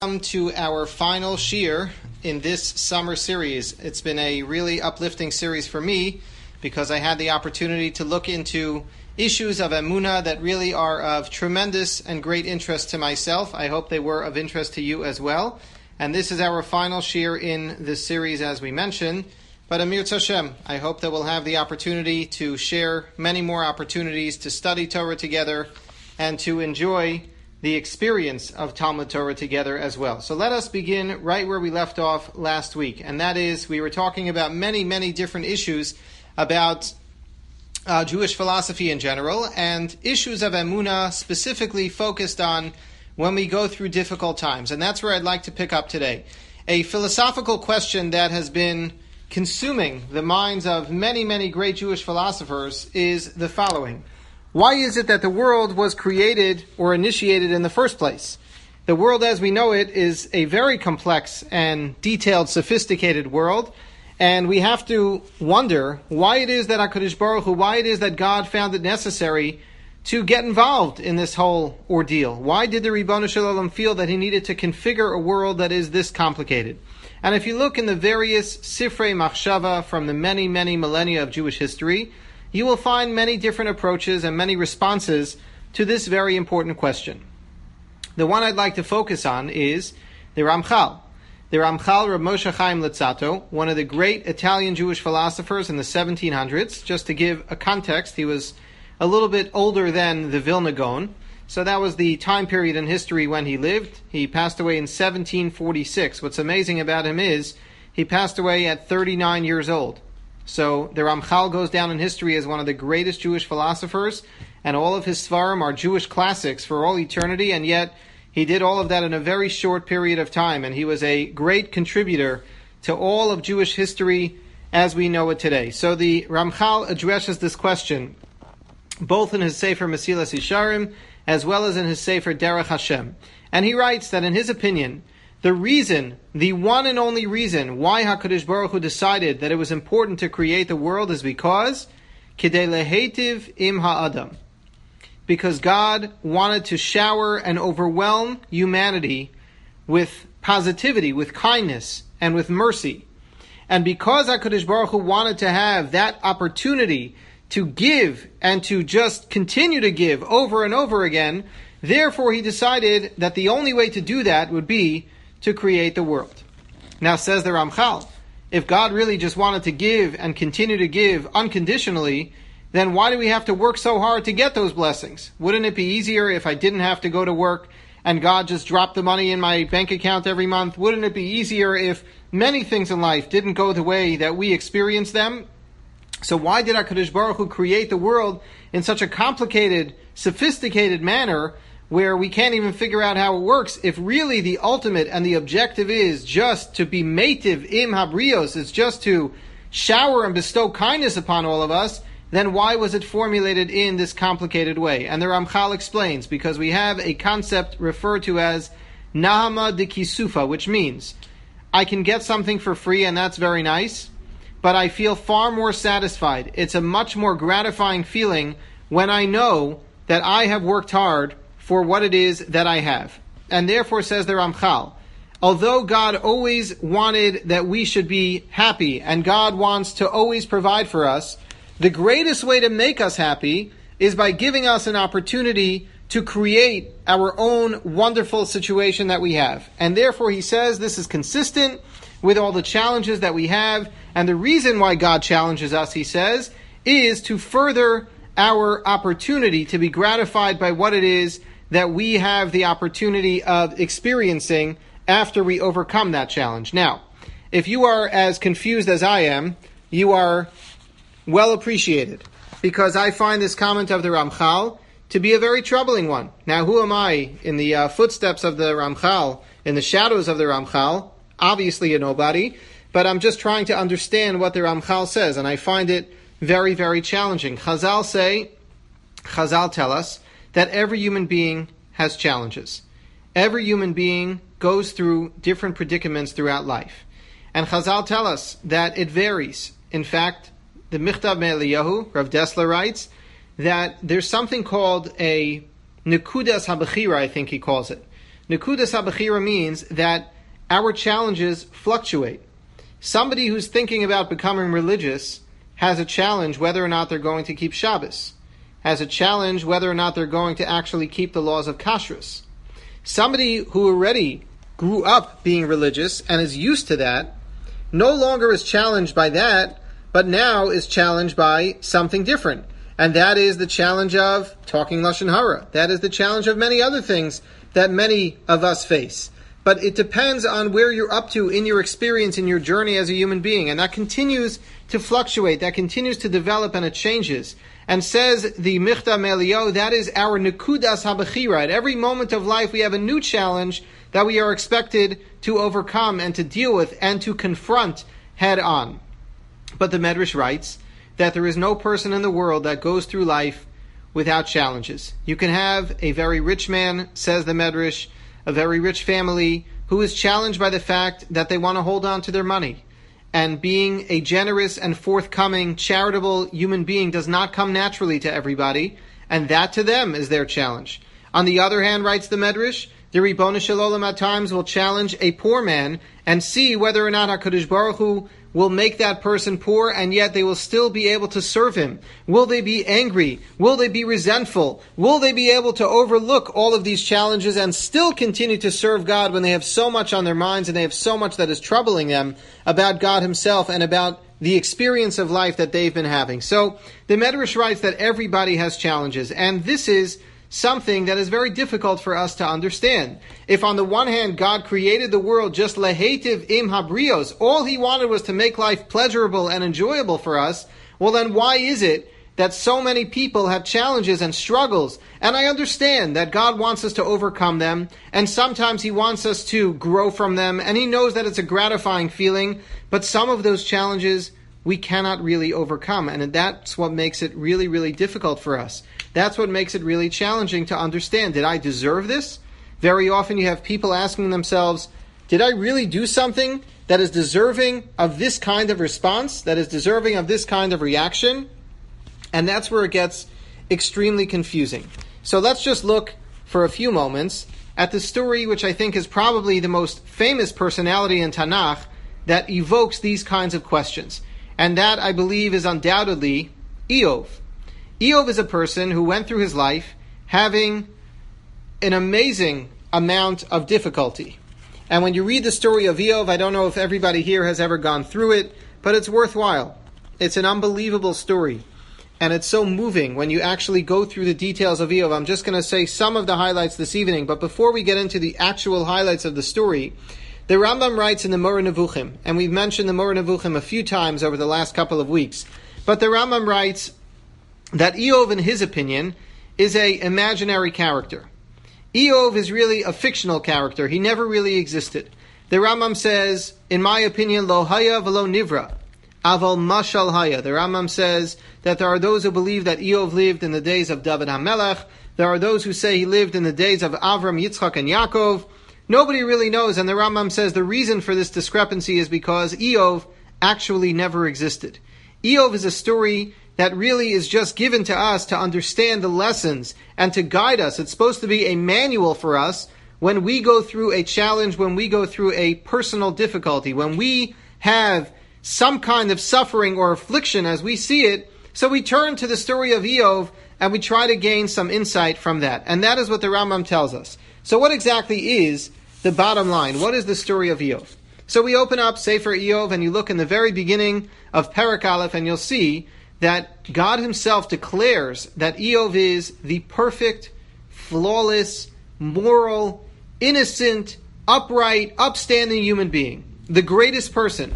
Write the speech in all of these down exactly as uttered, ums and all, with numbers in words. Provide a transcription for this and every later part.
Welcome to our final shir in this summer series. It's been a really uplifting series for me because I had the opportunity to look into issues of emunah that really are of tremendous and great interest to myself. I hope they were of interest to you as well. And this is our final shir in this series, as we mentioned. But Amir Tzashem, I hope that we'll have the opportunity to share many more opportunities to study Torah together and to enjoy the experience of Talmud Torah together as well. So let us begin right where we left off last week. And that is, we were talking about many, many different issues about uh, Jewish philosophy in general, and issues of emunah specifically focused on when we go through difficult times. And that's where I'd like to pick up today. A philosophical question that has been consuming the minds of many, many great Jewish philosophers is the following. Why is it that the world was created or initiated in the first place? The world as we know it is a very complex and detailed, sophisticated world, and we have to wonder why it is that HaKadosh Baruch Hu, why it is that God found it necessary to get involved in this whole ordeal. Why did the Ribbono Shel Olam feel that he needed to configure a world that is this complicated? And if you look in the various Sifrei Machshava from the many, many millennia of Jewish history, you will find many different approaches and many responses to this very important question. The one I'd like to focus on is the Ramchal. The Ramchal, Rav Moshe Chaim Luzzatto, one of the great Italian Jewish philosophers in the seventeen hundreds. Just to give a context, he was a little bit older than the Vilna Gaon. So that was the time period in history when he lived. He passed away in seventeen forty-six. What's amazing about him is he passed away at thirty-nine years old. So the Ramchal goes down in history as one of the greatest Jewish philosophers, and all of his Svarim are Jewish classics for all eternity, and yet he did all of that in a very short period of time, and he was a great contributor to all of Jewish history as we know it today. So the Ramchal addresses this question both in his Sefer Mesilas Yesharim as well as in his Sefer Derech Hashem. And he writes that in his opinion, the reason, the one and only reason why HaKadosh Baruch Hu decided that it was important to create the world is because Kidei lehetiv im ha'adam. Because God wanted to shower and overwhelm humanity with positivity, with kindness, and with mercy. And because HaKadosh Baruch Hu wanted to have that opportunity to give and to just continue to give over and over again, therefore he decided that the only way to do that would be to create the world. Now says the Ramchal, if God really just wanted to give and continue to give unconditionally, then why do we have to work so hard to get those blessings? Wouldn't it be easier if I didn't have to go to work and God just dropped the money in my bank account every month? Wouldn't it be easier if many things in life didn't go the way that we experience them? So why did HaKadosh Baruch Hu create the world in such a complicated, sophisticated manner where we can't even figure out how it works, if really the ultimate and the objective is just to be meitiv im habrios, it's just to shower and bestow kindness upon all of us, then why was it formulated in this complicated way? And the Ramchal explains, because we have a concept referred to as nahama de kisufa, which means I can get something for free and that's very nice, but I feel far more satisfied. It's a much more gratifying feeling when I know that I have worked hard for what it is that I have. And therefore, says the Ramchal, although God always wanted that we should be happy, and God wants to always provide for us, the greatest way to make us happy is by giving us an opportunity to create our own wonderful situation that we have. And therefore, he says this is consistent with all the challenges that we have, and the reason why God challenges us, he says, is to further our opportunity to be gratified by what it is that we have the opportunity of experiencing after we overcome that challenge. Now, if you are as confused as I am, you are well appreciated, because I find this comment of the Ramchal to be a very troubling one. Now, who am I in the uh, footsteps of the Ramchal, in the shadows of the Ramchal? Obviously a nobody, but I'm just trying to understand what the Ramchal says, and I find it very, very challenging. Chazal say, Chazal tell us, that every human being has challenges. Every human being goes through different predicaments throughout life. And Chazal tell us that it varies. In fact, the Michtav Me'Eliyahu, Rav Dessler writes, that there's something called a Nekudas HaBechira, I think he calls it. Nekudas habechira means that our challenges fluctuate. Somebody who's thinking about becoming religious has a challenge whether or not they're going to keep Shabbos, has a challenge whether or not they're going to actually keep the laws of kashrus. Somebody who already grew up being religious and is used to that no longer is challenged by that, but now is challenged by something different. And that is the challenge of talking Lashon Hara. That is the challenge of many other things that many of us face. But it depends on where you're up to in your experience, in your journey as a human being. And that continues to fluctuate, that continues to develop, and it changes. And says the Michtav Me'Eliyahu, that is our Nekudas HaBechira. At every moment of life we have a new challenge that we are expected to overcome and to deal with and to confront head on. But the Medrash writes that there is no person in the world that goes through life without challenges. You can have a very rich man, says the Medrash, a very rich family, who is challenged by the fact that they want to hold on to their money. And being a generous and forthcoming, charitable human being does not come naturally to everybody, and that to them is their challenge. On the other hand, writes the Medrash, the Ribbono Shel Olam at times will challenge a poor man and see whether or not HaKadosh Baruch Hu will make that person poor, and yet they will still be able to serve him. Will they be angry? Will they be resentful? Will they be able to overlook all of these challenges and still continue to serve God when they have so much on their minds and they have so much that is troubling them about God Himself and about the experience of life that they've been having? So the Medrash writes that everybody has challenges, and this is something that is very difficult for us to understand. If on the one hand God created the world just lehetiv im habrios, all He wanted was to make life pleasurable and enjoyable for us, well then why is it that so many people have challenges and struggles? And I understand that God wants us to overcome them, and sometimes He wants us to grow from them, and He knows that it's a gratifying feeling, but some of those challenges we cannot really overcome, and that's what makes it really, really difficult for us. That's what makes it really challenging to understand. Did I deserve this? Very often you have people asking themselves, did I really do something that is deserving of this kind of response, that is deserving of this kind of reaction? And that's where it gets extremely confusing. So let's just look for a few moments at the story which I think is probably the most famous personality in Tanakh that evokes these kinds of questions. And that, I believe, is undoubtedly Eov. Eov is a person who went through his life having an amazing amount of difficulty. And when you read the story of Eov, I don't know if everybody here has ever gone through it, but it's worthwhile. It's an unbelievable story. And it's so moving when you actually go through the details of Eov. I'm just going to say some of the highlights this evening, but before we get into the actual highlights of the story, the Rambam writes in the Moreh Nevuchim, and we've mentioned the Moreh Nevuchim a few times over the last couple of weeks, but the Rambam writes that Eov, in his opinion, is a imaginary character. Eov is really a fictional character. He never really existed. The Rambam says, in my opinion, lo haya v'lo nivra, aval mashal haya. The Rambam says that there are those who believe that Eov lived in the days of David HaMelech. There are those who say he lived in the days of Avram, Yitzchak, and Yaakov. Nobody really knows, and the Rambam says the reason for this discrepancy is because Eov actually never existed. Eov is a story that really is just given to us to understand the lessons and to guide us. It's supposed to be a manual for us when we go through a challenge, when we go through a personal difficulty, when we have some kind of suffering or affliction as we see it. So we turn to the story of Eov and we try to gain some insight from that. And that is what the Rambam tells us. So what exactly is the bottom line? What is the story of Eov? So we open up Sefer Eov and you look in the very beginning of Perek Aleph and you'll see that God Himself declares that Eov is the perfect, flawless, moral, innocent, upright, upstanding human being. The greatest person.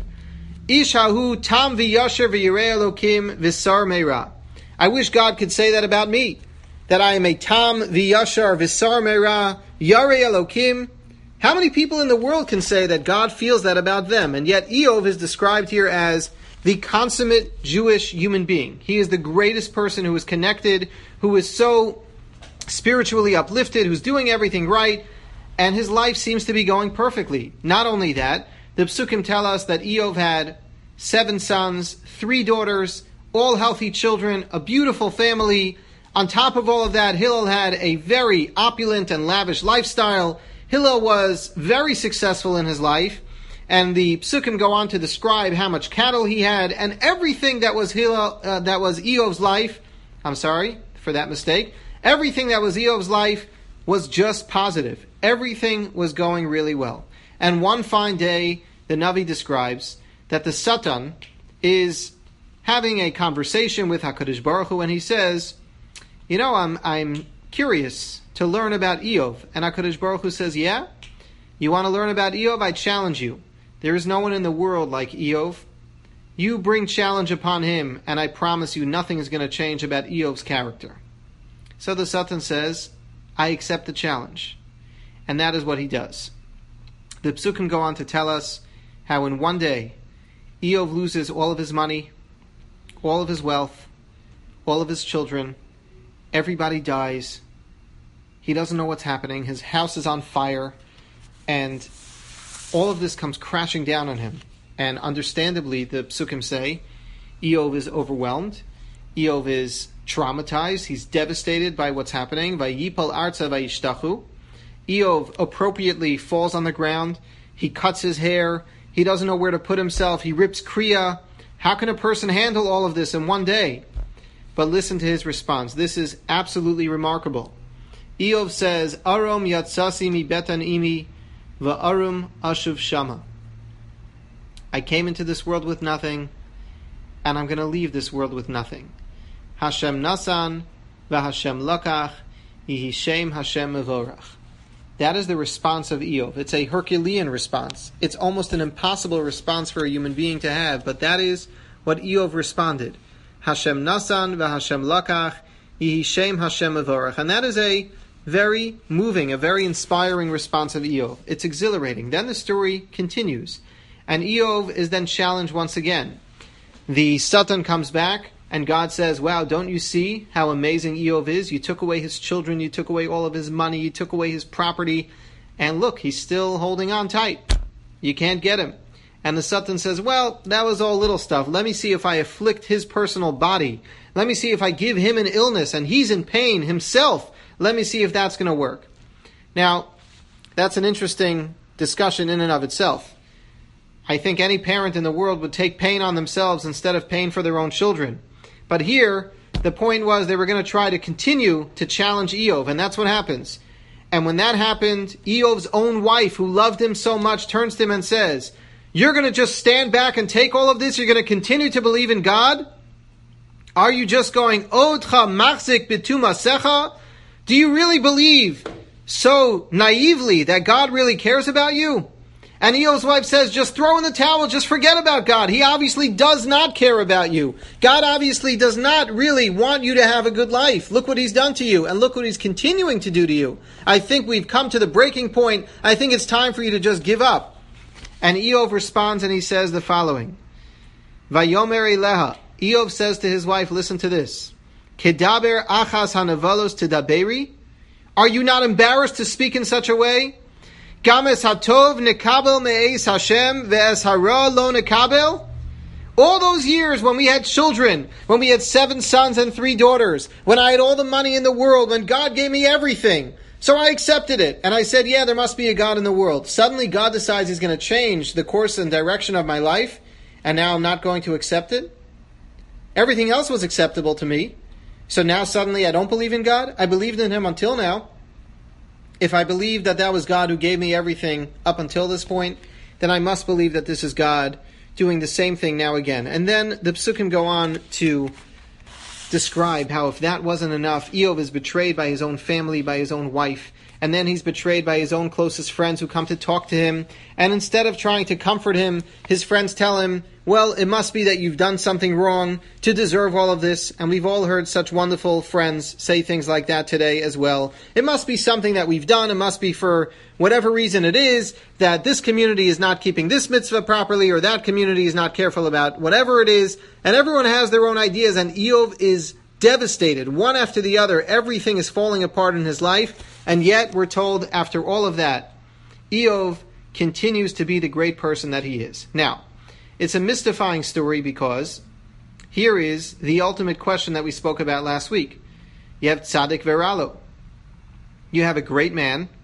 Ishahu tam v'yasher v'yirei Elokim v'sar meira. I wish God could say that about me. That I am a tam v'yashar v'sar meira, yarei Elokim. How many people in the world can say that God feels that about them? And yet Eov is described here as the consummate Jewish human being. He is the greatest person who is connected, who is so spiritually uplifted, who's doing everything right, and his life seems to be going perfectly. Not only that, the Psukim tell us that Eov had seven sons, three daughters, all healthy children, a beautiful family. On top of all of that, Hillel had a very opulent and lavish lifestyle. Hillel was very successful in his life, and the psukim go on to describe how much cattle he had, and everything that was Hillel, uh, that was Eov's life. I'm sorry for that mistake. Everything that was Eov's life was just positive. Everything was going really well. And one fine day, the Navi describes that the Satan is having a conversation with HaKadosh Baruch Hu, and he says, you know, I'm I'm curious to learn about Eov. And HaKadosh Baruch Hu says, yeah? You want to learn about Eov? I challenge you. There is no one in the world like Eov. You bring challenge upon him, and I promise you nothing is going to change about Eov's character. So the Satan says, I accept the challenge. And that is what he does. The Psukim go on to tell us how in one day, Eov loses all of his money, all of his wealth, all of his children. Everybody dies. He doesn't know what's happening. His house is on fire. And all of this comes crashing down on him. And understandably, the Psukim say, Eov is overwhelmed. Eov is traumatized. He's devastated by what's happening. Vayipal arza vayishtachu. Eov appropriately falls on the ground. He cuts his hair. He doesn't know where to put himself. He rips kriya. How can a person handle all of this in one day? But listen to his response. This is absolutely remarkable. Eov says, Arom yatsasi mi betan imi va'arum ashuv shama. I came into this world with nothing, and I'm going to leave this world with nothing. Hashem nasan v'Hashem lakach yihi shem Hashem mevorach. That is the response of Eov. It's a Herculean response. It's almost an impossible response for a human being to have, but that is what Eov responded. Hashem nasan v'Hashem lakach yihi shem Hashem mevorach. And that is a very moving, a very inspiring response of Eov. It's exhilarating. Then the story continues. And Eov is then challenged once again. The Satan comes back, and God says, wow, don't you see how amazing Eov is? You took away his children, you took away all of his money, you took away his property, and look, he's still holding on tight. You can't get him. And the Satan says, well, that was all little stuff. Let me see if I afflict his personal body. Let me see if I give him an illness, and he's in pain himself. Let me see if that's going to work. Now, that's an interesting discussion in and of itself. I think any parent in the world would take pain on themselves instead of pain for their own children. But here, the point was they were going to try to continue to challenge Eov, and that's what happens. And when that happened, Eov's own wife, who loved him so much, turns to him and says, you're going to just stand back and take all of this? You're going to continue to believe in God? Are you just going, Odcha machzik bitumasecha? Do you really believe so naively that God really cares about you? And Eov's wife says, just throw in the towel, just forget about God. He obviously does not care about you. God obviously does not really want you to have a good life. Look what he's done to you, and look what he's continuing to do to you. I think we've come to the breaking point. I think it's time for you to just give up. And Eov responds and he says the following. Vayomer eleha. Eov says to his wife, listen to this. Kedaber achas hanavalos tedaberi. Are you not embarrassed to speak in such a way? Games hatov nekabel me'es Hashem ve'es hara lo nekabel. All those years when we had children, when we had seven sons and three daughters, when I had all the money in the world, when God gave me everything, so I accepted it. And I said, yeah, there must be a God in the world. Suddenly God decides he's going to change the course and direction of my life, and now I'm not going to accept it. Everything else was acceptable to me. So now suddenly I don't believe in God? I believed in him until now. If I believe that that was God who gave me everything up until this point, then I must believe that this is God doing the same thing now again. And then the Psukim go on to describe how if that wasn't enough, Eov is betrayed by his own family, by his own wife, and then he's betrayed by his own closest friends who come to talk to him. And instead of trying to comfort him, his friends tell him, well, it must be that you've done something wrong to deserve all of this. And we've all heard such wonderful friends say things like that today as well. It must be something that we've done. It must be for whatever reason it is that this community is not keeping this mitzvah properly, or that community is not careful about whatever it is. And everyone has their own ideas, and Eov is devastated, one after the other. Everything is falling apart in his life. And yet we're told after all of that, Eov continues to be the great person that he is. Now, it's a mystifying story because here is the ultimate question that we spoke about last week. You have tzaddik veralo. You have a great man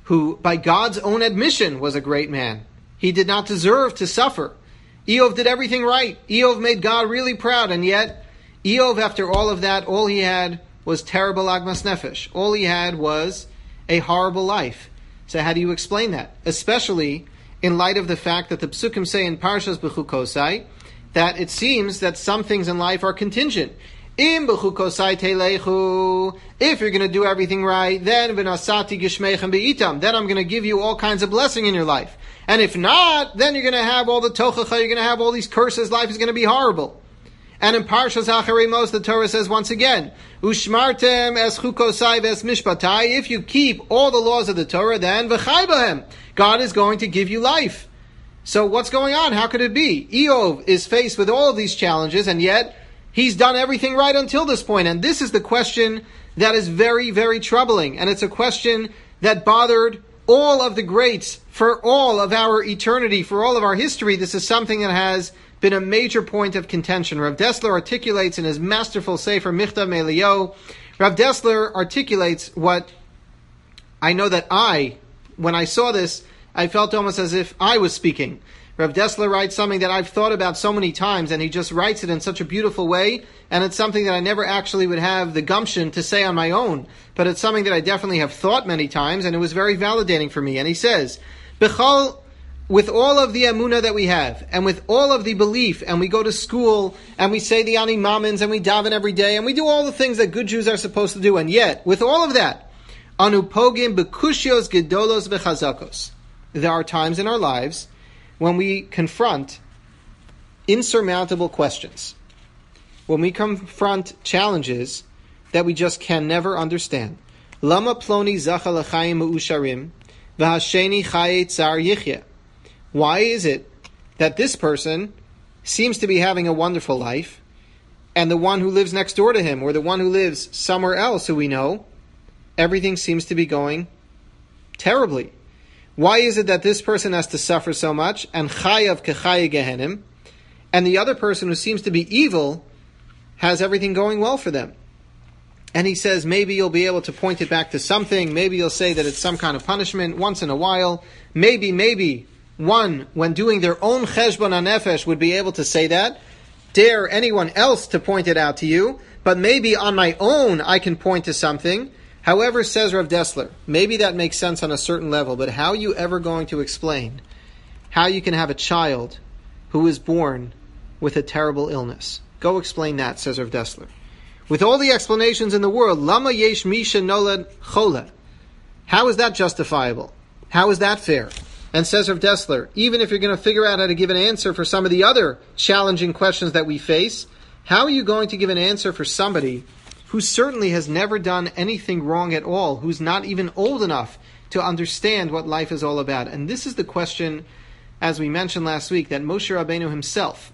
who by God's own admission was a great man. He did not deserve to suffer. Eov did everything right. Eov made God really proud, and yet Eov, after all of that, all he had was terrible agmas nefesh. All he had was a horrible life. So how do you explain that? Especially in light of the fact that the Psukim say in Parshas Bechukosai that it seems that some things in life are contingent. Im Bechukosai telechu, if you're going to do everything right, then v'nasati gishmeichem be'itam, then I'm going to give you all kinds of blessing in your life. And if not, then you're going to have all the tochacha, you're going to have all these curses, life is going to be horrible. And in Parshas Acharei Mos, the Torah says once again, Ushmartem es chukosai ves mishpatai, if you keep all the laws of the Torah, then v'chai b'hem, God is going to give you life. So what's going on? How could it be? Eov is faced with all of these challenges, and yet he's done everything right until this point. And this is the question that is very, very troubling. And it's a question that bothered all of the greats for all of our eternity, for all of our history. This is something that has been a major point of contention. Rav Dessler articulates in his masterful Sefer Michtav Me'Eliyahu, Rav Dessler articulates what I know that I, when I saw this, I felt almost as if I was speaking. Rav Dessler writes something that I've thought about so many times, and he just writes it in such a beautiful way, and it's something that I never actually would have the gumption to say on my own, but it's something that I definitely have thought many times, and it was very validating for me. And he says, B'chol, with all of the emunah that we have, and with all of the belief, and we go to school, and we say the Ani Mamins, and we daven every day, and we do all the things that good Jews are supposed to do, and yet, with all of that, anu pogim b'kushios gedolos v'chazakos, there are times in our lives when we confront insurmountable questions, when we confront challenges that we just can never understand. Lama ploni zacha l'chaim ma'usharim v'hasheni chaye tzar yichya. Why is it that this person seems to be having a wonderful life, and the one who lives next door to him, or the one who lives somewhere else who we know, everything seems to be going terribly? Why is it that this person has to suffer so much, and chayav kechaya gehenim, and the other person who seems to be evil has everything going well for them? And he says maybe you'll be able to point it back to something, maybe you'll say that it's some kind of punishment once in a while, maybe, maybe one, when doing their own cheshbon hanefesh, would be able to say that. Dare anyone else to point it out to you, but maybe on my own I can point to something. However, says Rav Dessler, maybe that makes sense on a certain level, but how are you ever going to explain how you can have a child who is born with a terrible illness? Go explain that, says Rav Dessler. With all the explanations in the world, lama yesh misha nolad chola. How is that justifiable? How is that fair? And says Rav Dessler, even if you're going to figure out how to give an answer for some of the other challenging questions that we face, how are you going to give an answer for somebody who certainly has never done anything wrong at all, who's not even old enough to understand what life is all about? And this is the question, as we mentioned last week, that Moshe Rabbeinu himself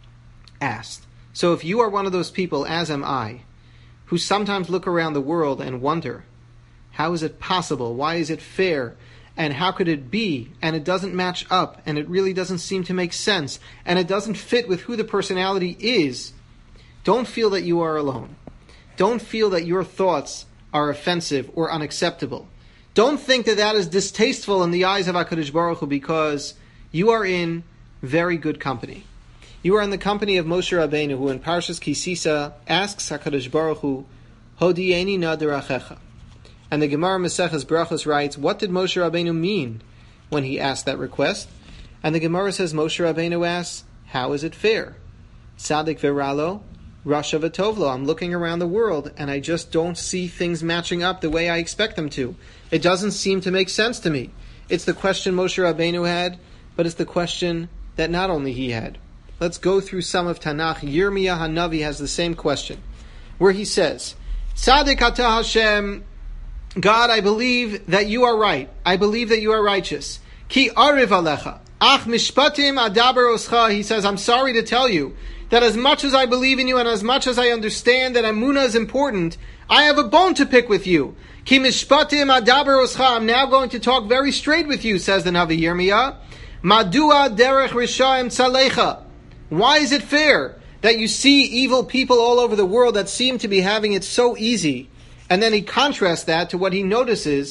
asked. So if you are one of those people, as am I, who sometimes look around the world and wonder, how is it possible? Why is it fair? And how could it be? And it doesn't match up, and it really doesn't seem to make sense, and it doesn't fit with who the personality is. Don't feel that you are alone. Don't feel that your thoughts are offensive or unacceptable. Don't think that that is distasteful in the eyes of HaKadosh Baruch Hu, because you are in very good company. You are in the company of Moshe Rabbeinu, who in Parshas Kisisa asks HaKadosh Baruch Hu, Hodieni na derachecha. And the Gemara Maseches Brachos writes, what did Moshe Rabbeinu mean when he asked that request? And the Gemara says Moshe Rabbeinu asks, how is it fair? Tzadik veralo, Rasha v'tovlo. I'm looking around the world and I just don't see things matching up the way I expect them to. It doesn't seem to make sense to me. It's the question Moshe Rabbeinu had, but it's the question that not only he had. Let's go through some of Tanakh. Yirmiyah Hanavi has the same question, where he says, Tzadik atah Hashem, God, I believe that you are right. I believe that you are righteous. Ki ariv alecha. Ach mishpatim adaber oscha. He says, I'm sorry to tell you that as much as I believe in you and as much as I understand that Amunah is important, I have a bone to pick with you. Ki mishpatim adaber oscha. I'm now going to talk very straight with you, says the Navi Yirmiyah. Madua derech rishaim tzalecha. Why is it fair that you see evil people all over the world that seem to be having it so easy? And then he contrasts that to what he notices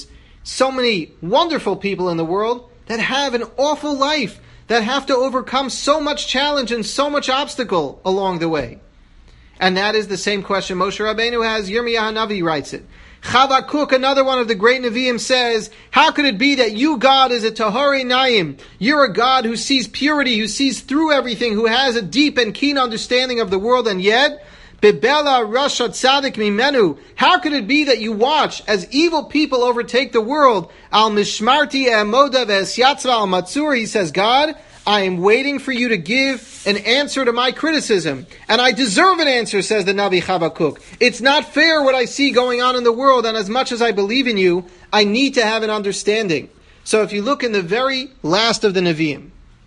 so many wonderful people in the world that have an awful life, that have to overcome so much challenge and so much obstacle along the way. And that is the same question Moshe Rabbeinu has. Yirmiyah Hanavi writes it. Chavakuk, another one of the great Nevi'im, says, how could it be that you, God, is a Tahori Naim? You're a God who sees purity, who sees through everything, who has a deep and keen understanding of the world, and yet, Bebela Rasha Tzadik Mimenu, how could it be that you watch as evil people overtake the world? Al Mishmarti Emoda Vesyatzva Al Matsur, he says, God, I am waiting for you to give an answer to my criticism. And I deserve an answer, says the Navi Chavakuk. It's not fair what I see going on in the world, and as much as I believe in you, I need to have an understanding. So if you look in the very last of the Nevi'im,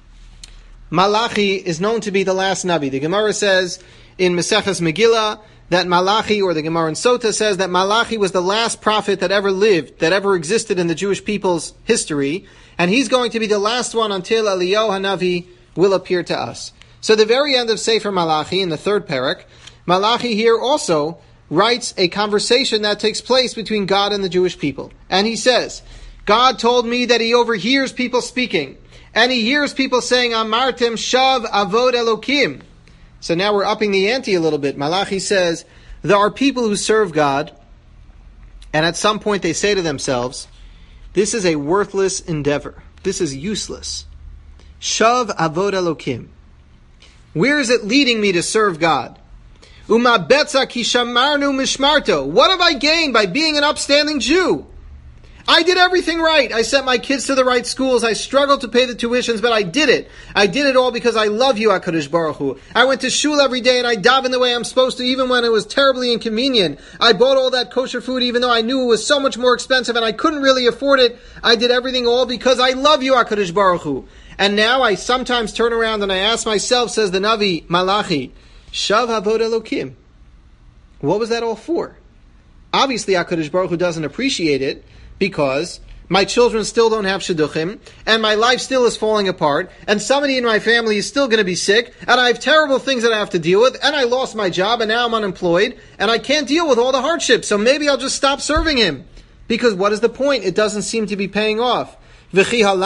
Malachi is known to be the last Navi. The Gemara says in Maseches Megillah that Malachi, or the Gemara in Sota says that Malachi was the last prophet that ever lived, that ever existed in the Jewish people's history, and he's going to be the last one until Eliyahu Hanavi will appear to us. So the very end of Sefer Malachi, in the third parak, Malachi here also writes a conversation that takes place between God and the Jewish people. And he says, God told me that he overhears people speaking, and he hears people saying, Amartem Shav Avod Elokim. So now we're upping the ante a little bit. Malachi says, there are people who serve God, and at some point they say to themselves, this is a worthless endeavor. This is useless. Shav Avod Elokim. Where is it leading me to serve God? Uma betza ki shamarnu mishmarto. What have I gained by being an upstanding Jew? I did everything right. I sent my kids to the right schools. I struggled to pay the tuitions, but I did it. I did it all because I love you, HaKadosh Baruch Hu. I went to shul every day and I davened the way I'm supposed to, even when it was terribly inconvenient. I bought all that kosher food even though I knew it was so much more expensive and I couldn't really afford it. I did everything all because I love you, HaKadosh Baruch Hu. And now I sometimes turn around and I ask myself, says the Navi Malachi, Shav Havod Elokim. What was that all for? Obviously, HaKadosh Baruch Hu doesn't appreciate it, because my children still don't have shidduchim, and my life still is falling apart, and somebody in my family is still going to be sick, and I have terrible things that I have to deal with, and I lost my job, and now I'm unemployed, and I can't deal with all the hardships, so maybe I'll just stop serving him. Because what is the point? It doesn't seem to be paying off. We have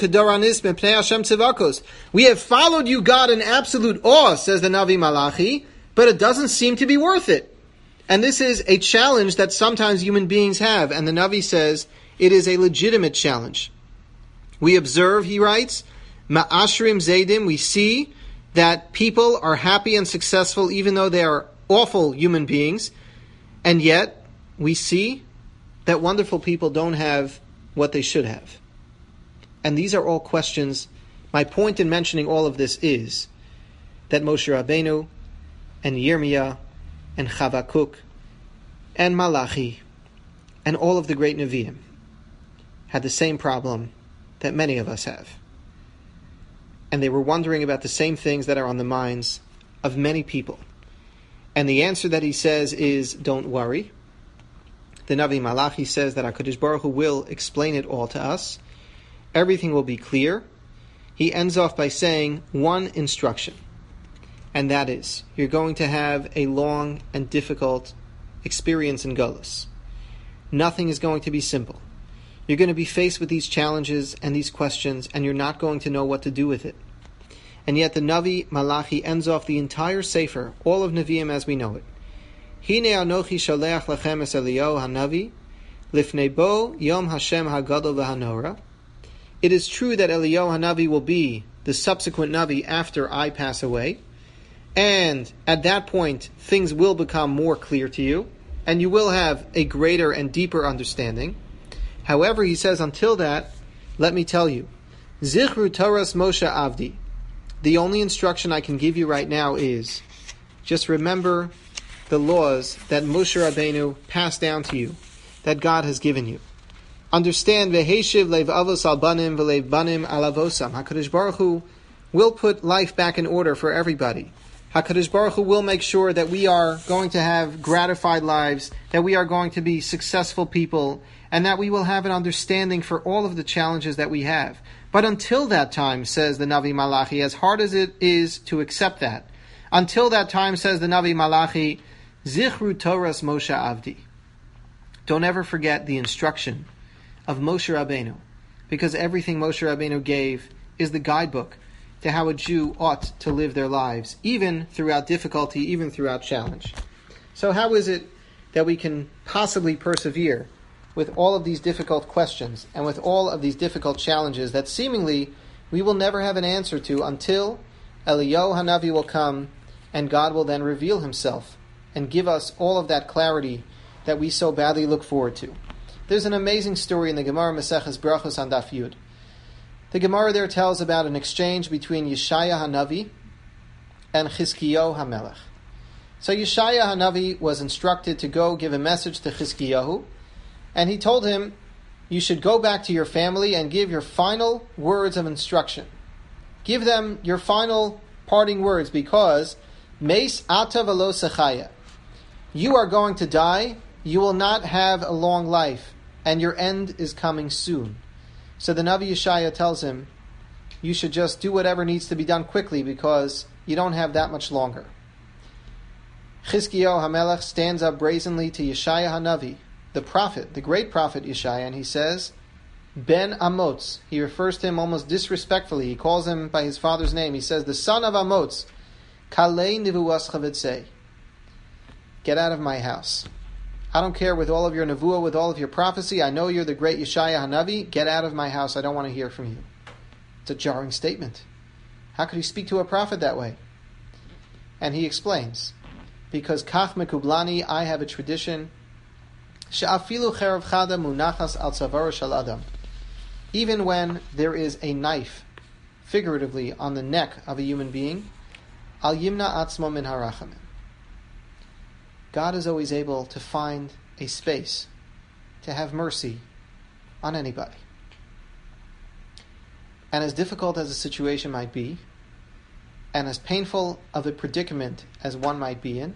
followed you, God, in absolute awe, says the Navi Malachi, but it doesn't seem to be worth it. And this is a challenge that sometimes human beings have. And the Navi says it is a legitimate challenge. We observe, he writes, Ma'ashrim Zaydim, we see that people are happy and successful even though they are awful human beings. And yet, we see that wonderful people don't have what they should have. And these are all questions. My point in mentioning all of this is that Moshe Rabbeinu and Yirmiyah and Chavakuk, and Malachi, and all of the great Nevi'im had the same problem that many of us have. And they were wondering about the same things that are on the minds of many people. And the answer that he says is, don't worry. The Navi Malachi says that HaKadosh Baruch Hu will explain it all to us. Everything will be clear. He ends off by saying one instruction. And that is, you're going to have a long and difficult experience in Golus. Nothing is going to be simple. You're going to be faced with these challenges and these questions, and you're not going to know what to do with it. And yet the Navi Malachi ends off the entire Sefer, all of Nevi'im as we know it. Hine anochi shaleach lachem es Eliyahu hanavi, lifnei bo yom Hashem hagadol v'hanora. It is true that Eliyahu hanavi will be the subsequent Navi after I pass away. And at that point, things will become more clear to you, and you will have a greater and deeper understanding. However, he says, until that, let me tell you, Zichru Toras Moshe Avdi. The only instruction I can give you right now is, just remember the laws that Moshe Rabbeinu passed down to you, that God has given you. Understand, Veheshiv Lev Avos Al Banim Velev Banim Al Avosam. HaKadosh Baruch Hu will put life back in order for everybody. HaKadosh Baruch Hu will make sure that we are going to have gratified lives, that we are going to be successful people, and that we will have an understanding for all of the challenges that we have. But until that time, says the Navi Malachi, as hard as it is to accept that, until that time, says the Navi Malachi, Zichru Toras Moshe Avdi. Don't ever forget the instruction of Moshe Rabbeinu, because everything Moshe Rabbeinu gave is the guidebook to how a Jew ought to live their lives, even throughout difficulty, even throughout challenge. So how is it that we can possibly persevere with all of these difficult questions and with all of these difficult challenges that seemingly we will never have an answer to until Eliyahu Hanavi will come and God will then reveal himself and give us all of that clarity that we so badly look forward to. There's an amazing story in the Gemara Maseches Brachos on Daf Yud. The Gemara there tells about an exchange between Yeshaya Hanavi and Chizkiyahu HaMelech. So Yeshaya Hanavi was instructed to go give a message to Chizkiyahu, and he told him, you should go back to your family and give your final words of instruction. Give them your final parting words, because Meis ata velo sechaya. You are going to die, you will not have a long life, and your end is coming soon. So the Navi Yeshaya tells him, you should just do whatever needs to be done quickly, because you don't have that much longer. Chizkiyahu HaMelech stands up brazenly to Yeshaya Hanavi, the prophet, the great prophet Yeshaya, and he says, Ben Amotz. He refers to him almost disrespectfully. He calls him by his father's name. He says, the son of Amotz, Kalei nivuas chavetzei. Get out of my house. I don't care with all of your nevuah, with all of your prophecy. I know you're the great Yeshaya Hanavi. Get out of my house. I don't want to hear from you. It's a jarring statement. How could he speak to a prophet that way? And he explains, because Kach Mekublani, I have a tradition, She'afilu cherev chada munachas al tzavaro shel adam. Even when there is a knife, figuratively, on the neck of a human being, al yimna atzmo min harachamim. God is always able to find a space to have mercy on anybody. And as difficult as a situation might be, and as painful of a predicament as one might be in,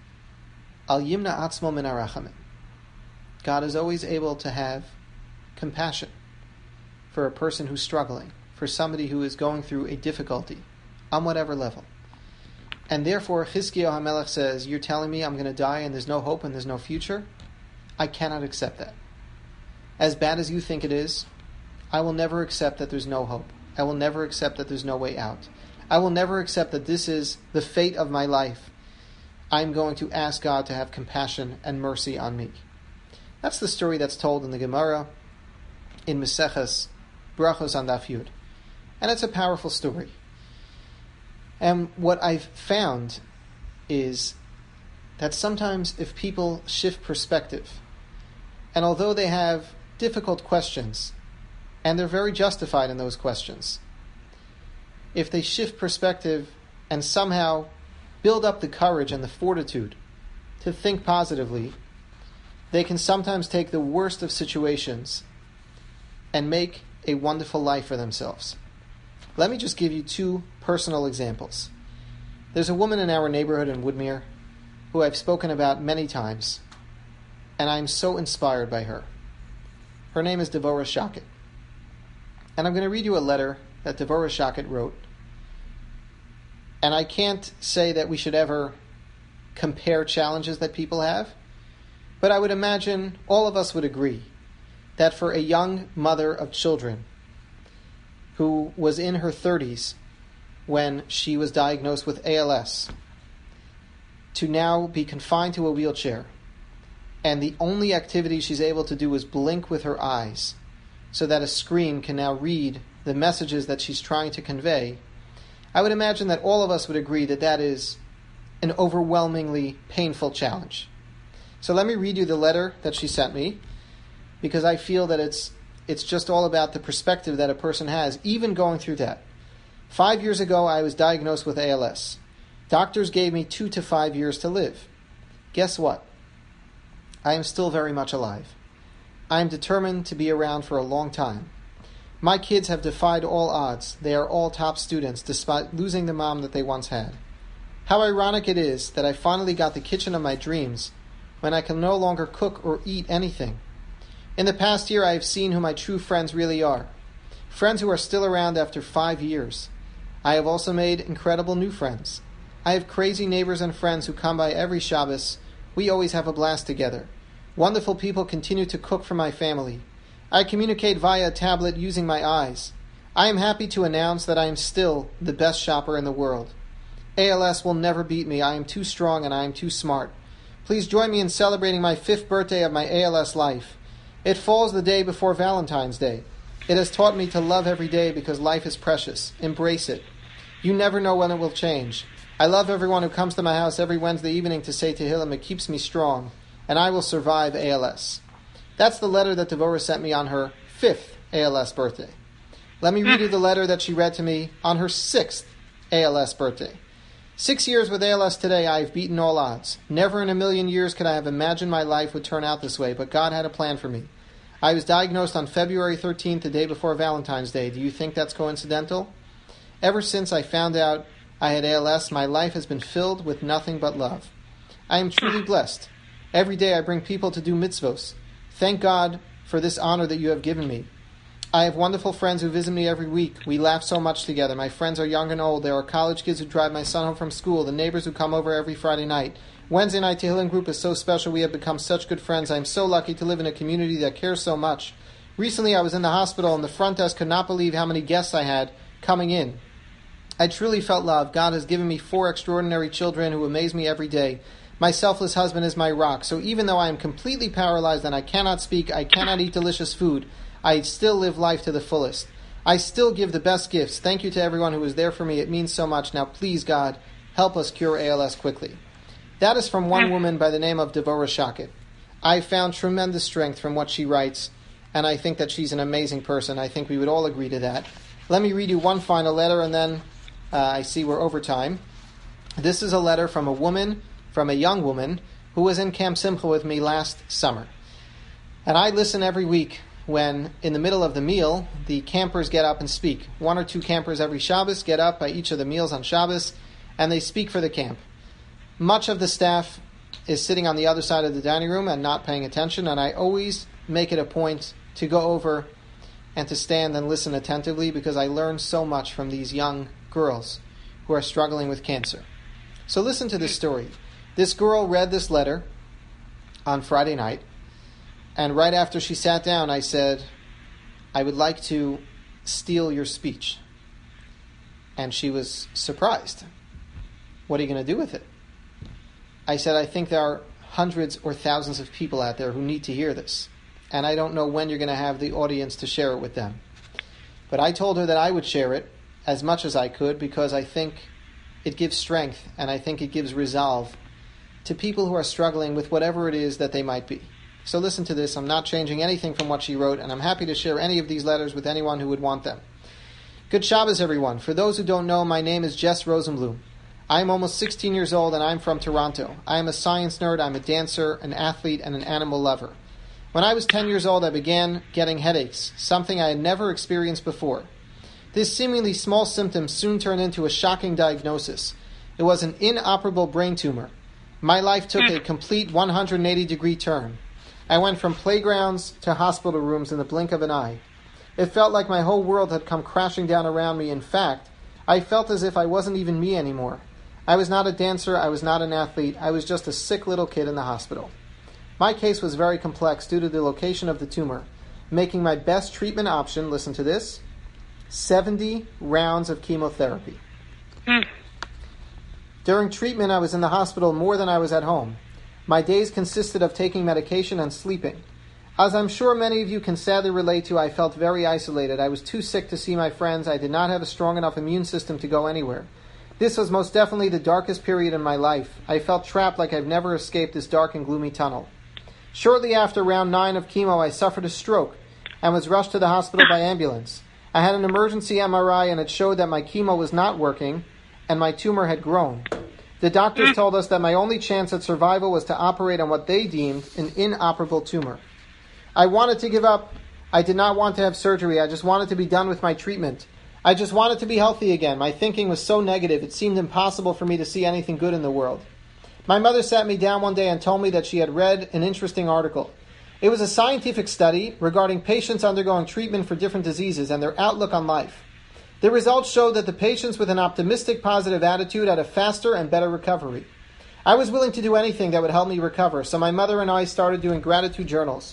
al yimna atzmo min harachamim. God is always able to have compassion for a person who's struggling, for somebody who is going through a difficulty, on whatever level. And therefore, Chizkiyahu HaMelech says, you're telling me I'm going to die and there's no hope and there's no future? I cannot accept that. As bad as you think it is, I will never accept that there's no hope. I will never accept that there's no way out. I will never accept that this is the fate of my life. I'm going to ask God to have compassion and mercy on me. That's the story that's told in the Gemara, in Maseches Brachos on Daf Yud. And it's a powerful story. And what I've found is that sometimes if people shift perspective, and although they have difficult questions, and they're very justified in those questions, if they shift perspective and somehow build up the courage and the fortitude to think positively, they can sometimes take the worst of situations and make a wonderful life for themselves. Let me just give you two personal examples. There's a woman in our neighborhood in Woodmere who I've spoken about many times, and I'm so inspired by her. Her name is Devorah Shakit. And I'm going to read you a letter that Devorah Shakit wrote. And I can't say that we should ever compare challenges that people have, but I would imagine all of us would agree that for a young mother of children who was in her thirties when she was diagnosed with A L S, to now be confined to a wheelchair, and the only activity she's able to do is blink with her eyes so that a screen can now read the messages that she's trying to convey, I would imagine that all of us would agree that that is an overwhelmingly painful challenge. So let me read you the letter that she sent me, because I feel that it's it's just all about the perspective that a person has, even going through that. Five years ago, I was diagnosed with A L S. Doctors gave me two to five years to live. Guess what? I am still very much alive. I am determined to be around for a long time. My kids have defied all odds. They are all top students, despite losing the mom that they once had. How ironic it is that I finally got the kitchen of my dreams when I can no longer cook or eat anything. In the past year, I have seen who my true friends really are. Friends who are still around after five years. I have also made incredible new friends. I have crazy neighbors and friends who come by every Shabbos. We always have a blast together. Wonderful people continue to cook for my family. I communicate via a tablet using my eyes. I am happy to announce that I am still the best shopper in the world. A L S will never beat me. I am too strong and I am too smart. Please join me in celebrating my fifth birthday of my A L S life. It falls the day before Valentine's Day. It has taught me to love every day because life is precious. Embrace it. You never know when it will change. I love everyone who comes to my house every Wednesday evening to say Tehillim. It keeps me strong, and I will survive A L S. That's the letter that Devorah sent me on her fifth A L S birthday. Let me read you the letter that she read to me on her sixth A L S birthday. Six years with A L S today, I have beaten all odds. Never in a million years could I have imagined my life would turn out this way, but God had a plan for me. I was diagnosed on February thirteenth, the day before Valentine's Day. Do you think that's coincidental? Ever since I found out I had A L S, my life has been filled with nothing but love. I am truly blessed. Every day I bring people to do mitzvos. Thank God for this honor that you have given me. I have wonderful friends who visit me every week. We laugh so much together. My friends are young and old. There are college kids who drive my son home from school, the neighbors who come over every Friday night. Wednesday night Tehillim group is so special. We have become such good friends. I am so lucky to live in a community that cares so much. Recently I was in the hospital and the front desk could not believe how many guests I had coming in. I truly felt love. God has given me four extraordinary children who amaze me every day. My selfless husband is my rock. So even though I am completely paralyzed and I cannot speak, I cannot eat delicious food, I still live life to the fullest. I still give the best gifts. Thank you to everyone who was there for me. It means so much. Now, please, God, help us cure A L S quickly. That is from one woman by the name of Devorah Shakit. I found tremendous strength from what she writes, and I think that she's an amazing person. I think we would all agree to that. Let me read you one final letter, and then uh, I see we're over time. This is a letter from a woman, from a young woman, who was in Camp Simcha with me last summer. And I listen every week when, in the middle of the meal, the campers get up and speak. One or two campers every Shabbos get up by each of the meals on Shabbos, and they speak for the camp. Much of the staff is sitting on the other side of the dining room and not paying attention, and I always make it a point to go over and to stand and listen attentively because I learn so much from these young girls who are struggling with cancer. So listen to this story. This girl read this letter on Friday night, and right after she sat down, I said, I would like to steal your speech. And she was surprised. What are you going to do with it? I said, I think there are hundreds or thousands of people out there who need to hear this. And I don't know when you're going to have the audience to share it with them. But I told her that I would share it as much as I could because I think it gives strength and I think it gives resolve to people who are struggling with whatever it is that they might be. So listen to this. I'm not changing anything from what she wrote, and I'm happy to share any of these letters with anyone who would want them. Good Shabbos, everyone. For those who don't know, my name is Jess Rosenblum. I am almost sixteen years old, and I'm from Toronto. I am a science nerd, I'm a dancer, an athlete, and an animal lover. When I was ten years old, I began getting headaches, something I had never experienced before. This seemingly small symptom soon turned into a shocking diagnosis. It was an inoperable brain tumor. My life took a complete one hundred eighty degree turn. I went from playgrounds to hospital rooms in the blink of an eye. It felt like my whole world had come crashing down around me. In fact, I felt as if I wasn't even me anymore. I was not a dancer, I was not an athlete, I was just a sick little kid in the hospital. My case was very complex due to the location of the tumor, making my best treatment option, listen to this, seventy rounds of chemotherapy. Mm. During treatment, I was in the hospital more than I was at home. My days consisted of taking medication and sleeping. As I'm sure many of you can sadly relate to, I felt very isolated. I was too sick to see my friends. I did not have a strong enough immune system to go anywhere. This was most definitely the darkest period in my life. I felt trapped like I've never escaped this dark and gloomy tunnel. Shortly after round nine of chemo, I suffered a stroke and was rushed to the hospital by ambulance. I had an emergency M R I and it showed that my chemo was not working and my tumor had grown. The doctors told us that my only chance at survival was to operate on what they deemed an inoperable tumor. I wanted to give up. I did not want to have surgery. I just wanted to be done with my treatment. I just wanted to be healthy again. My thinking was so negative, it seemed impossible for me to see anything good in the world. My mother sat me down one day and told me that she had read an interesting article. It was a scientific study regarding patients undergoing treatment for different diseases and their outlook on life. The results showed that the patients with an optimistic, positive attitude had a faster and better recovery. I was willing to do anything that would help me recover, so my mother and I started doing gratitude journals.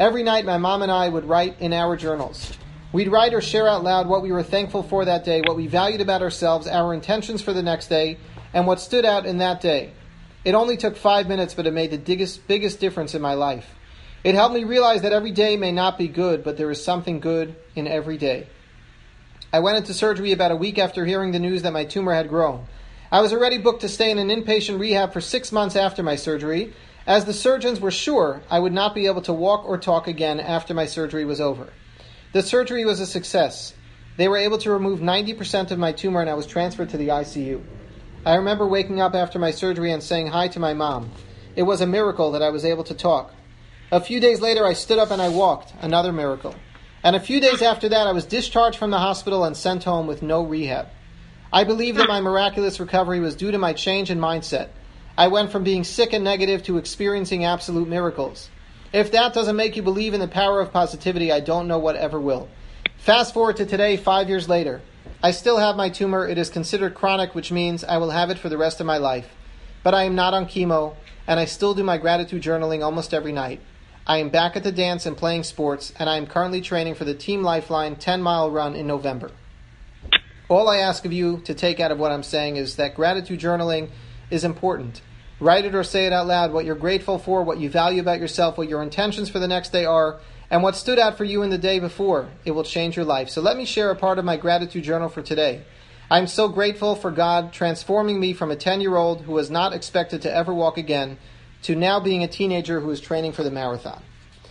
Every night my mom and I would write in our journals. We'd write or share out loud what we were thankful for that day, what we valued about ourselves, our intentions for the next day, and what stood out in that day. It only took five minutes, but it made the biggest, biggest difference in my life. It helped me realize that every day may not be good, but there is something good in every day. I went into surgery about a week after hearing the news that my tumor had grown. I was already booked to stay in an inpatient rehab for six months after my surgery, as the surgeons were sure I would not be able to walk or talk again after my surgery was over. The surgery was a success. They were able to remove ninety percent of my tumor and I was transferred to the I C U. I remember waking up after my surgery and saying hi to my mom. It was a miracle that I was able to talk. A few days later I stood up and I walked, another miracle. And a few days after that, I was discharged from the hospital and sent home with no rehab. I believe that my miraculous recovery was due to my change in mindset. I went from being sick and negative to experiencing absolute miracles. If that doesn't make you believe in the power of positivity, I don't know what ever will. Fast forward to today, five years later. I still have my tumor. It is considered chronic, which means I will have it for the rest of my life. But I am not on chemo, and I still do my gratitude journaling almost every night. I am back at the dance and playing sports, and I am currently training for the Team Lifeline ten-mile run in November. All I ask of you to take out of what I'm saying is that gratitude journaling is important. Write it or say it out loud, what you're grateful for, what you value about yourself, what your intentions for the next day are, and what stood out for you in the day before. It will change your life. So let me share a part of my gratitude journal for today. I'm so grateful for God transforming me from a ten-year-old who was not expected to ever walk again to now being a teenager who is training for the marathon.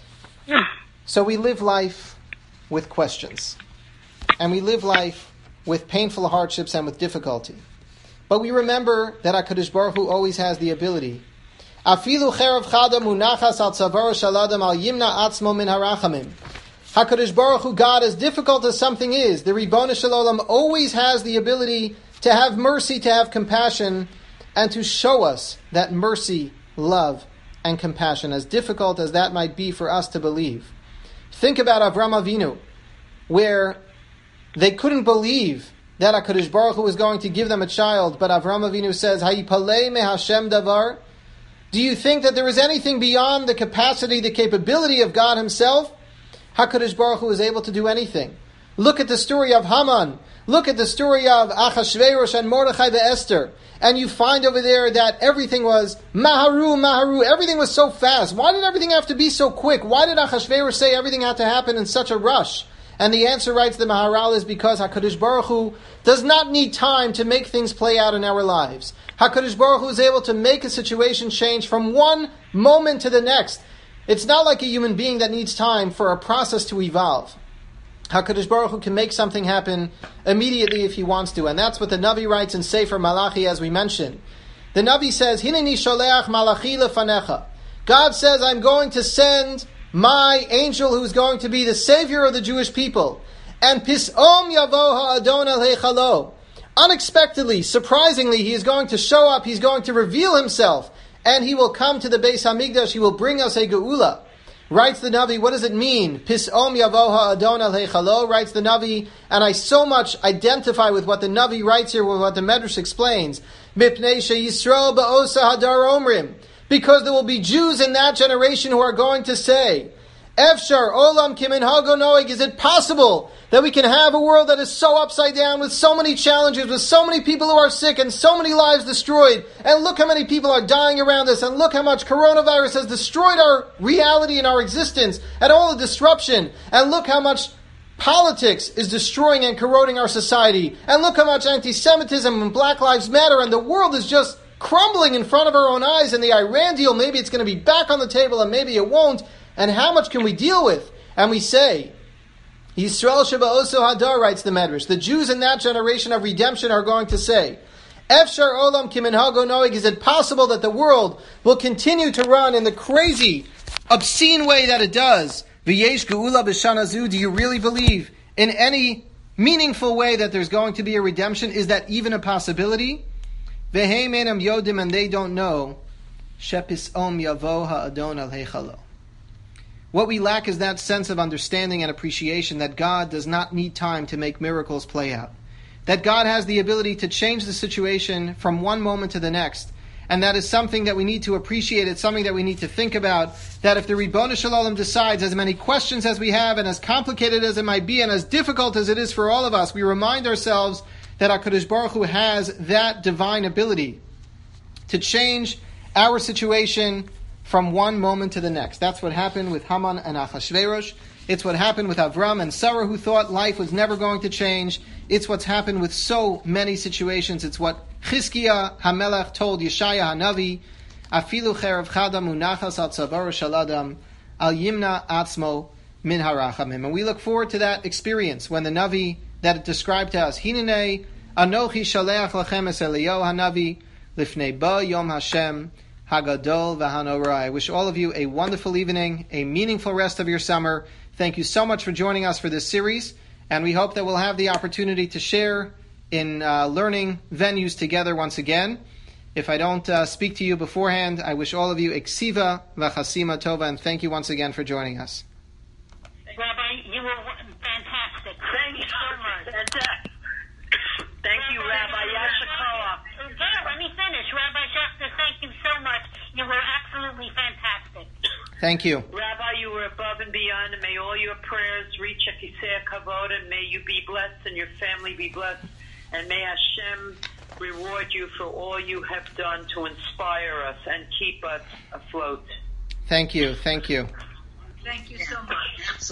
So we live life with questions. And we live life with painful hardships and with difficulty. But we remember that HaKadosh Baruch Hu always has the ability. Afilu cherav chada munachas al tzavar shaladam al yimna atzmo min harachamim. HaKadosh Baruch Hu, God, as difficult as something is, the Ribono Shel Olam always has the ability to have mercy, to have compassion, and to show us that mercy, love, and compassion, as difficult as that might be for us to believe. Think about Avram Avinu, where they couldn't believe that HaKadosh Baruch Hu was going to give them a child, but Avram Avinu says, Hayipalei me Hashem davar. Do you think that there is anything beyond the capacity, the capability of God Himself? HaKadosh Baruch Hu is able to do anything. Look at the story of Haman. Look at the story of Achashverosh and Mordechai the Esther. And you find over there that everything was maharu, maharu. Everything was so fast. Why did everything have to be so quick? Why did Achashverosh say everything had to happen in such a rush? And the answer, writes the Maharal, is because HaKadosh Baruch Hu does not need time to make things play out in our lives. HaKadosh Baruch Hu is able to make a situation change from one moment to the next. It's not like a human being that needs time for a process to evolve. HaKadosh Baruch Hu can make something happen immediately if He wants to. And that's what the Navi writes in Sefer Malachi, as we mentioned. The Navi says, Hineni sholeach malachi lefanecha. God says, I'm going to send my angel who's going to be the savior of the Jewish people. And pisom yavo ha'adon al heichalo. Unexpectedly, surprisingly, He is going to show up, He's going to reveal Himself, and He will come to the Beis HaMikdash, He will bring us a geula. Writes the Navi, what does it mean? Pisom yavo ha'adon al heichalo, writes the Navi, and I so much identify with what the Navi writes here, with what the Medrash explains. Mipnei sheYisrael ba'osa hadar omrim. Because there will be Jews in that generation who are going to say, Efshar olam kiminhago noeg, is it possible that we can have a world that is so upside down with so many challenges, with so many people who are sick and so many lives destroyed, and look how many people are dying around us, and look how much coronavirus has destroyed our reality and our existence, and all the disruption, and look how much politics is destroying and corroding our society, and look how much anti-Semitism and Black Lives Matter, and the world is just crumbling in front of our own eyes, and the Iran deal, maybe it's going to be back on the table and maybe it won't, and how much can we deal with? And we say, Yisrael Sheba'oso Hadar, writes the Medrash, the Jews in that generation of redemption are going to say, Efshar olam kiminhago noeg, is it possible that the world will continue to run in the crazy, obscene way that it does? V'yesh geula b'shana zu, do you really believe in any meaningful way that there's going to be a redemption? Is that even a possibility? Vehem enam yodim, and they don't know. Shepis om yavo ha'adon al heichalo. What we lack is that sense of understanding and appreciation that God does not need time to make miracles play out. That God has the ability to change the situation from one moment to the next. And that is something that we need to appreciate. It's something that we need to think about. That if the Ribono Shel Olam decides, as many questions as we have, and as complicated as it might be, and as difficult as it is for all of us, we remind ourselves that HaKadosh Baruch Hu has that divine ability to change our situation from one moment to the next. That's what happened with Haman and Achashverosh. It's what happened with Avram and Sarah, who thought life was never going to change. It's what's happened with so many situations. It's what Chizkiah HaMelech told Yeshaya HaNavi, Afilu cherev chada munachas al tzavaro shel adam al yimna atzmo min harachamim. And we look forward to that experience when the Navi that it described to us, Hinenei anochi shaleach lachem es Eliyahu HaNavi lifnei ba yom Hashem hagadol v'hanorah. I wish all of you a wonderful evening, a meaningful rest of your summer. Thank you so much for joining us for this series, and we hope that we'll have the opportunity to share in uh, learning venues together once again. If I don't uh, speak to you beforehand, I wish all of you Iksiva v'chasima tova, and thank you once again for joining us. Rabbi, you were fantastic. Thank you so much. Thank you, Rabbi Yashikoah. Let me finish. Rabbi Schachter, thank you so much. You were absolutely fantastic. Thank you. Rabbi, you were above and beyond, and may all your prayers reach a kisei kavod, and may you be blessed and your family be blessed, and may Hashem reward you for all you have done to inspire us and keep us afloat. Thank you. Thank you. Thank you so much.